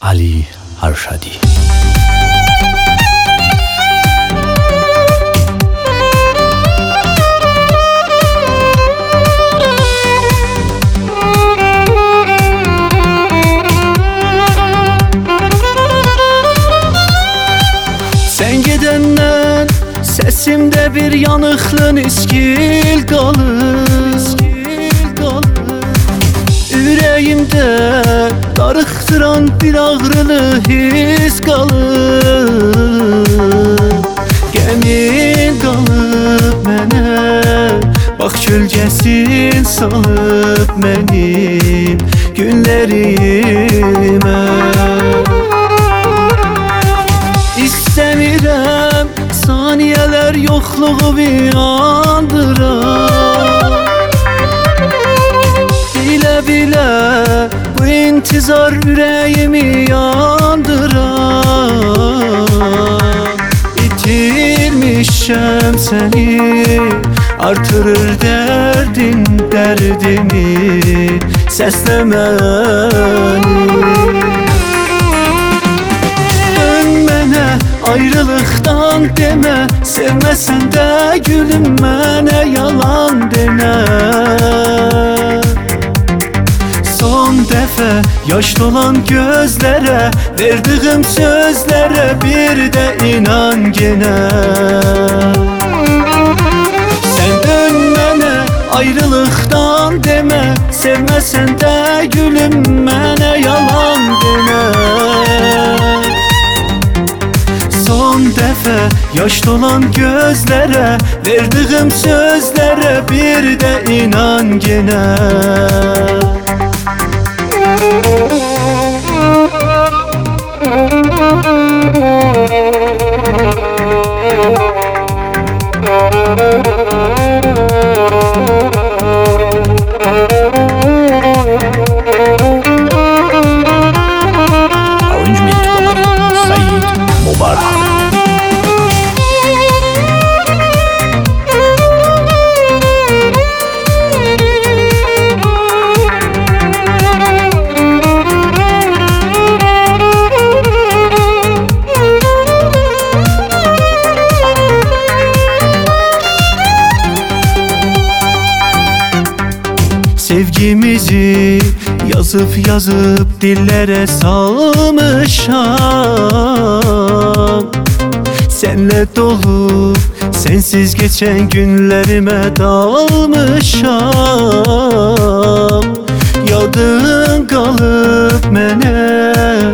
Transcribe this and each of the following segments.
Ali Harshadi. Sen gidenden sesimde bir yanıklığın iskil kalır. Yüreğimde darıktıran bir ağrılı his kalır. Gəmin kalıp mənə, bax kölgəsin salıp mənim günlərimə. İstəmirəm saniyələr yoxluğu bir andırar. Bilə-bilə bu intizar ürəyimi yandırar. İtirmişəm səni, artırır dərdin dərdimi, səsləməni. Dön mənə ayrılıqdan demə, sevməsən də gülüm mənə yalan denə. Son dəfə yaş dolan gözlərə, verdiyim sözlərə bir də inan genə. Sən dön mənə ayrılıqdan demə, sevməsən də gülüm mənə yalan denə. Son dəfə yaş dolan gözlərə, verdiyim sözlərə bir də inan genə. Arrangement by Saeed Mubarak. Sevgimizi yazıp yazıp dillere salmışam. Senle dolu sensiz geçen günlerime dalmışam. Yadın kalıp mene,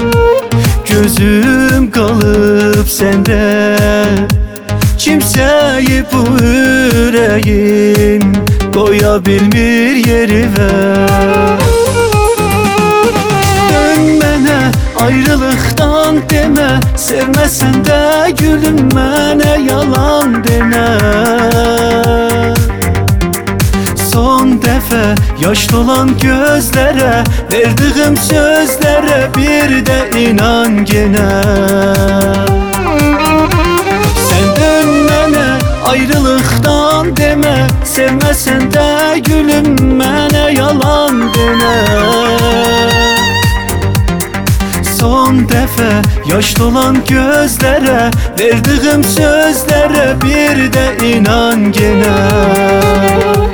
gözüm kalıp sende. Kimseyi bu yüreğim koya bilmir yerime. Dön mənə ayrılıqdan demə, sevməsən də gülüm mənə yalan denə. Son dəfə yaş dolan gözlərə, verdiyim sözlərə bir də inan genə. Sən dön mənə ayrılıqdan demə, sevməsən də gülüm mənə yalan denə. Son dəfə yaş dolan gözlərə, verdiyim sözlərə bir də inan genə.